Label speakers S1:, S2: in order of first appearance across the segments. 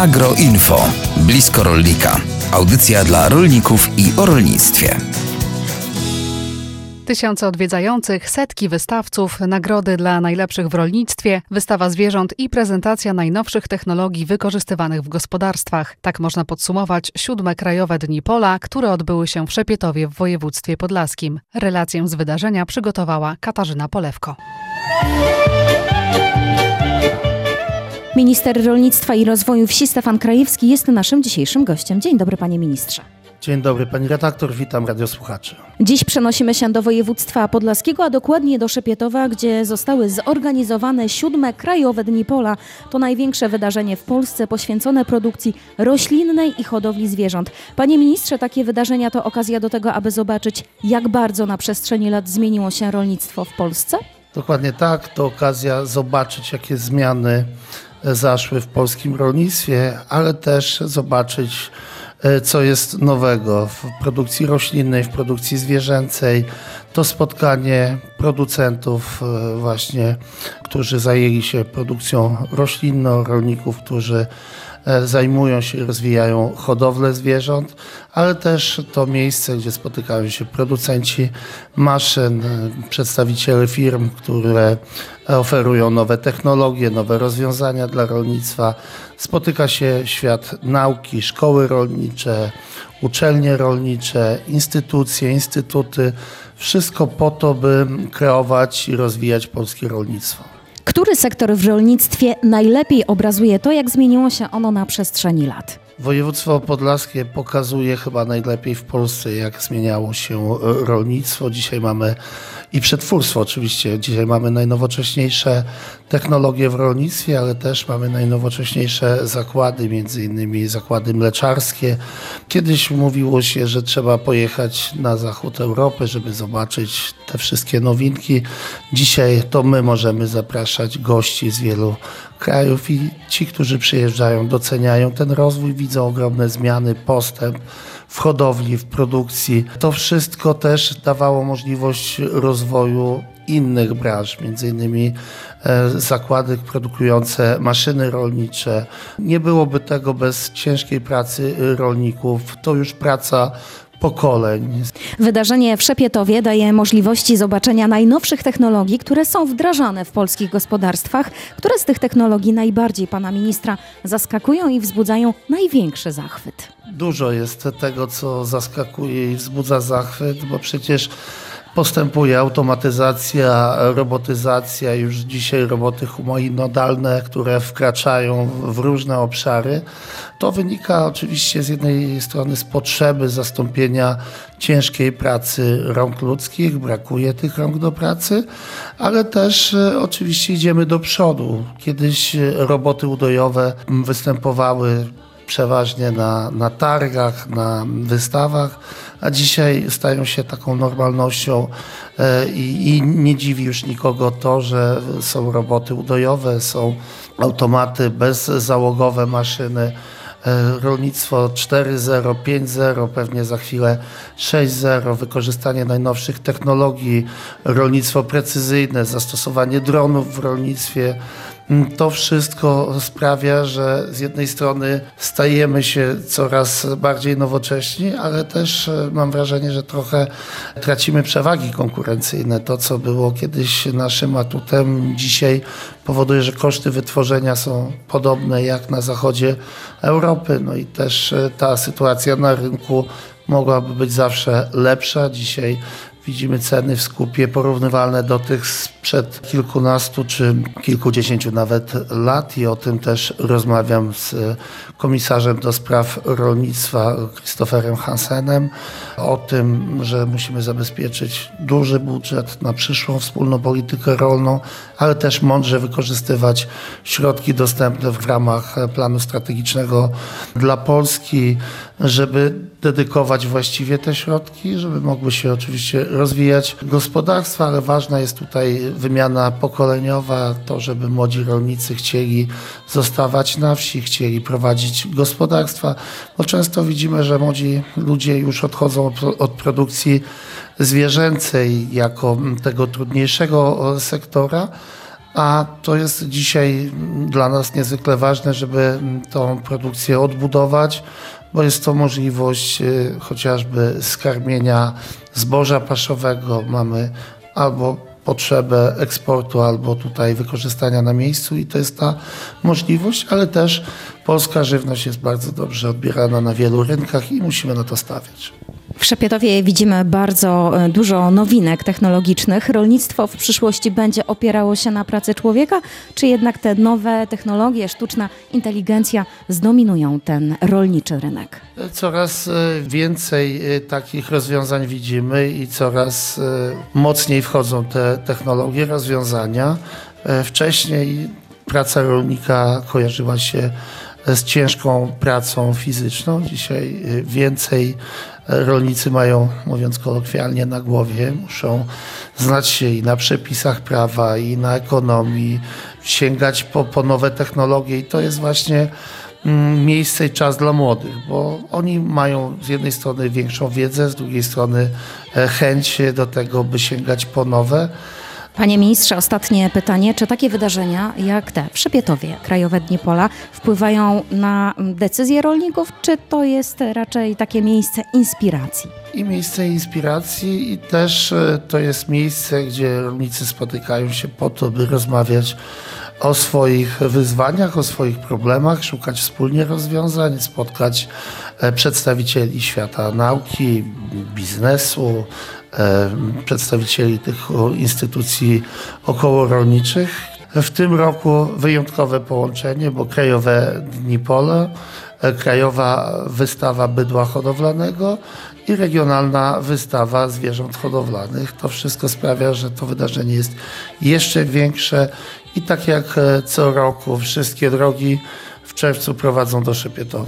S1: Agroinfo. Blisko rolnika. Audycja dla rolników i o rolnictwie.
S2: Tysiące odwiedzających, setki wystawców, nagrody dla najlepszych w rolnictwie, wystawa zwierząt i prezentacja najnowszych technologii wykorzystywanych w gospodarstwach. Tak można podsumować 7. Krajowe Dni Pola, które odbyły się w Szepietowie w województwie podlaskim. Relację z wydarzenia przygotowała Katarzyna Polewko.
S3: Minister Rolnictwa i Rozwoju Wsi Stefan Krajewski jest naszym dzisiejszym gościem. Dzień dobry, panie ministrze.
S4: Dzień dobry, pani redaktor, witam radiosłuchaczy.
S3: Dziś przenosimy się do województwa podlaskiego, a dokładnie do Szepietowa, gdzie zostały zorganizowane 7. Krajowe Dni Pola. To największe wydarzenie w Polsce poświęcone produkcji roślinnej i hodowli zwierząt. Panie ministrze, takie wydarzenia to okazja do tego, aby zobaczyć, jak bardzo na przestrzeni lat zmieniło się rolnictwo w Polsce?
S4: Dokładnie tak, to okazja zobaczyć, jakie zmiany zaszły w polskim rolnictwie, ale też zobaczyć, co jest nowego w produkcji roślinnej, w produkcji zwierzęcej. To spotkanie producentów właśnie, którzy zajęli się produkcją roślinną, rolników, którzy zajmują się i rozwijają hodowlę zwierząt, ale też to miejsce, gdzie spotykają się producenci maszyn, przedstawiciele firm, które oferują nowe technologie, nowe rozwiązania dla rolnictwa. Spotyka się świat nauki, szkoły rolnicze, uczelnie rolnicze, instytucje, instytuty. Wszystko po to, by kreować i rozwijać polskie rolnictwo.
S3: Który sektor w rolnictwie najlepiej obrazuje to, jak zmieniło się ono na przestrzeni lat?
S4: Województwo podlaskie pokazuje chyba najlepiej w Polsce, jak zmieniało się rolnictwo. Dzisiaj mamy i przetwórstwo oczywiście. Dzisiaj mamy najnowocześniejsze technologie w rolnictwie, ale też mamy najnowocześniejsze zakłady, między innymi zakłady mleczarskie. Kiedyś mówiło się, że trzeba pojechać na zachód Europy, żeby zobaczyć te wszystkie nowinki. Dzisiaj to my możemy zapraszać gości z wielu krajów i ci, którzy przyjeżdżają, doceniają ten rozwój, widzą ogromne zmiany, postęp w hodowli, w produkcji. To wszystko też dawało możliwość rozwoju innych branż, między innymi zakłady produkujące maszyny rolnicze. Nie byłoby tego bez ciężkiej pracy rolników. To już praca pokoleń.
S3: Wydarzenie w Szepietowie daje możliwości zobaczenia najnowszych technologii, które są wdrażane w polskich gospodarstwach. Które z tych technologii najbardziej pana ministra zaskakują i wzbudzają największy zachwyt? Dużo
S4: jest tego, co zaskakuje i wzbudza zachwyt, bo przecież postępuje automatyzacja, robotyzacja, już dzisiaj roboty humanoidalne, które wkraczają w różne obszary. To wynika oczywiście z jednej strony z potrzeby zastąpienia ciężkiej pracy rąk ludzkich, brakuje tych rąk do pracy, ale też oczywiście idziemy do przodu. Kiedyś roboty udojowe występowały przeważnie na targach, na wystawach, a dzisiaj stają się taką normalnością i nie dziwi już nikogo to, że są roboty udojowe, są automaty bezzałogowe, maszyny. Rolnictwo 4.0, 5.0, pewnie za chwilę 6.0, wykorzystanie najnowszych technologii, rolnictwo precyzyjne, zastosowanie dronów w rolnictwie. To wszystko sprawia, że z jednej strony stajemy się coraz bardziej nowocześni, ale też mam wrażenie, że trochę tracimy przewagi konkurencyjne. To, co było kiedyś naszym atutem, dzisiaj powoduje, że koszty wytworzenia są podobne jak na zachodzie Europy. No i też ta sytuacja na rynku mogłaby być zawsze lepsza. Dzisiaj widzimy ceny w skupie porównywalne do tych sprzed kilkunastu czy kilkudziesięciu nawet lat i o tym też rozmawiam z komisarzem do spraw rolnictwa Christopherem Hansenem. O tym, że musimy zabezpieczyć duży budżet na przyszłą wspólną politykę rolną, ale też mądrze wykorzystywać środki dostępne w ramach planu strategicznego dla Polski, żeby dedykować właściwie te środki, żeby mogły się oczywiście rozwijać gospodarstwa, ale ważna jest tutaj wymiana pokoleniowa, to żeby młodzi rolnicy chcieli zostawać na wsi, chcieli prowadzić gospodarstwa, bo często widzimy, że młodzi ludzie już odchodzą od produkcji zwierzęcej jako tego trudniejszego sektora, a to jest dzisiaj dla nas niezwykle ważne, żeby tą produkcję odbudować, bo jest to możliwość chociażby skarmienia zboża paszowego. Mamy albo potrzebę eksportu, albo tutaj wykorzystania na miejscu i to jest ta możliwość, ale też polska żywność jest bardzo dobrze odbierana na wielu rynkach i musimy na to stawiać.
S3: W Szepietowie widzimy bardzo dużo nowinek technologicznych. Rolnictwo w przyszłości będzie opierało się na pracy człowieka, czy jednak te nowe technologie, sztuczna inteligencja zdominują ten rolniczy rynek?
S4: Coraz więcej takich rozwiązań widzimy i coraz mocniej wchodzą te technologie, rozwiązania. Wcześniej praca rolnika kojarzyła się z ciężką pracą fizyczną. Dzisiaj więcej rolnicy mają, mówiąc kolokwialnie, na głowie. Muszą znać się i na przepisach prawa, i na ekonomii, sięgać po nowe technologie i to jest właśnie miejsce i czas dla młodych, bo oni mają z jednej strony większą wiedzę, z drugiej strony chęć do tego, by sięgać po nowe.
S3: Panie ministrze, ostatnie pytanie. Czy takie wydarzenia jak te w Szepietowie, Krajowe Dni Pola, wpływają na decyzje rolników, czy to jest raczej takie miejsce inspiracji?
S4: I miejsce inspiracji i też to jest miejsce, gdzie rolnicy spotykają się po to, by rozmawiać o swoich wyzwaniach, o swoich problemach, szukać wspólnie rozwiązań, spotkać przedstawicieli świata nauki, biznesu, przedstawicieli tych instytucji okołorolniczych. W tym roku wyjątkowe połączenie, bo Krajowe Dni Pola, Krajowa Wystawa Bydła Hodowlanego i Regionalna Wystawa Zwierząt Hodowlanych. To wszystko sprawia, że to wydarzenie jest jeszcze większe i tak jak co roku wszystkie drogi w czerwcu prowadzą do Szepietowa.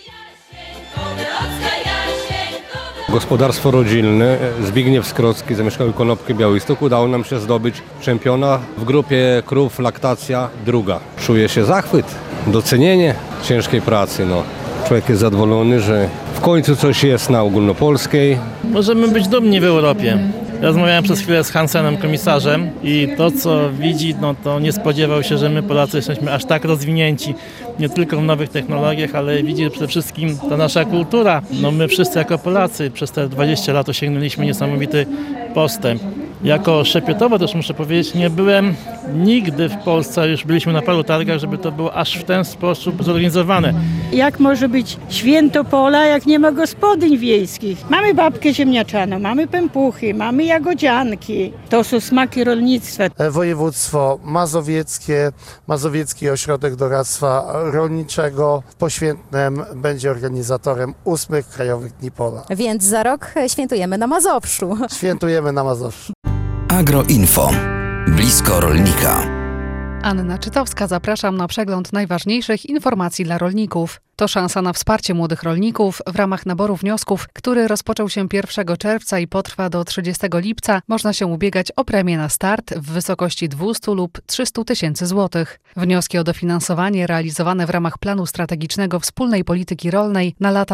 S5: Gospodarstwo rodzinne Zbigniew Skrocki, zamieszkały Konopki, Białystok. Udało nam się zdobyć czempiona w grupie krów laktacja druga. Czuje się zachwyt, docenienie ciężkiej pracy. Człowiek jest zadowolony, że w końcu coś jest na ogólnopolskiej.
S6: Możemy być dumni w Europie. Rozmawiałem przez chwilę z Hansenem, komisarzem i to, co widzi, to nie spodziewał się, że my Polacy jesteśmy aż tak rozwinięci, nie tylko w nowych technologiach, ale widzi, że przede wszystkim ta nasza kultura. My wszyscy jako Polacy przez te 20 lat osiągnęliśmy niesamowity postęp. Jako Szepietowo też muszę powiedzieć, nie byłem nigdy w Polsce, już byliśmy na paru targach, żeby to było aż w ten sposób zorganizowane.
S7: Jak może być święto pola, jak nie ma gospodyń wiejskich? Mamy babkę ziemniaczaną, mamy pępuchy, mamy jagodzianki. To są smaki rolnictwa.
S4: Województwo mazowieckie, Mazowiecki Ośrodek Doradztwa Rolniczego w Poświętnem będzie organizatorem 8 Krajowych Dni Pola.
S3: Więc za rok świętujemy na Mazowszu.
S4: Świętujemy na Mazowszu.
S1: Agroinfo. Blisko rolnika.
S2: Anna Czytowska, zapraszam na przegląd najważniejszych informacji dla rolników. To szansa na wsparcie młodych rolników w ramach naboru wniosków, który rozpoczął się 1 czerwca i potrwa do 30 lipca. Można się ubiegać o premię na start w wysokości 200 lub 300 tysięcy złotych. Wnioski o dofinansowanie realizowane w ramach planu strategicznego wspólnej polityki rolnej na lata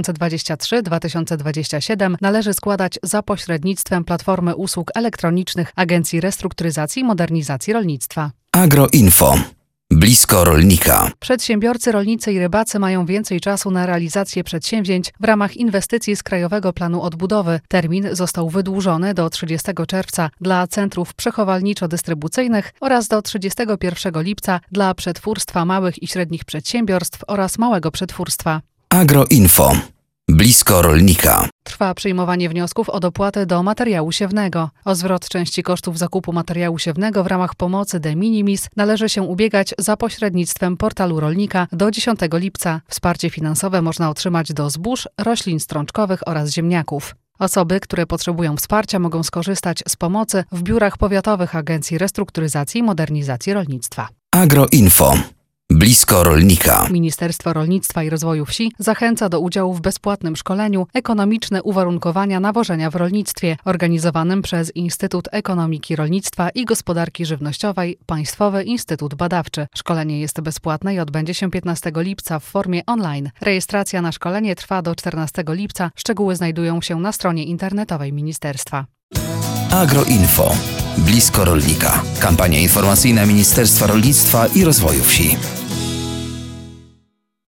S2: 2023-2027 należy składać za pośrednictwem Platformy Usług Elektronicznych Agencji Restrukturyzacji i Modernizacji Rolnictwa.
S1: Agroinfo. Blisko rolnika.
S2: Przedsiębiorcy, rolnicy i rybacy mają więcej czasu na realizację przedsięwzięć w ramach inwestycji z Krajowego Planu Odbudowy. Termin został wydłużony do 30 czerwca dla centrów przechowalniczo-dystrybucyjnych oraz do 31 lipca dla przetwórstwa małych i średnich przedsiębiorstw oraz małego przetwórstwa.
S1: Agroinfo. Blisko rolnika.
S2: Trwa przyjmowanie wniosków o dopłatę do materiału siewnego. O zwrot części kosztów zakupu materiału siewnego w ramach pomocy de minimis należy się ubiegać za pośrednictwem portalu rolnika do 10 lipca. Wsparcie finansowe można otrzymać do zbóż, roślin strączkowych oraz ziemniaków. Osoby, które potrzebują wsparcia, mogą skorzystać z pomocy w biurach powiatowych Agencji Restrukturyzacji i Modernizacji Rolnictwa.
S1: Agroinfo. Blisko rolnika.
S2: Ministerstwo Rolnictwa i Rozwoju Wsi zachęca do udziału w bezpłatnym szkoleniu Ekonomiczne uwarunkowania nawożenia w rolnictwie, organizowanym przez Instytut Ekonomiki Rolnictwa i Gospodarki Żywnościowej Państwowy Instytut Badawczy. Szkolenie jest bezpłatne i odbędzie się 15 lipca w formie online. Rejestracja na szkolenie trwa do 14 lipca. Szczegóły znajdują się na stronie internetowej ministerstwa.
S1: Agroinfo. Blisko rolnika. Kampania informacyjna Ministerstwa Rolnictwa i Rozwoju Wsi.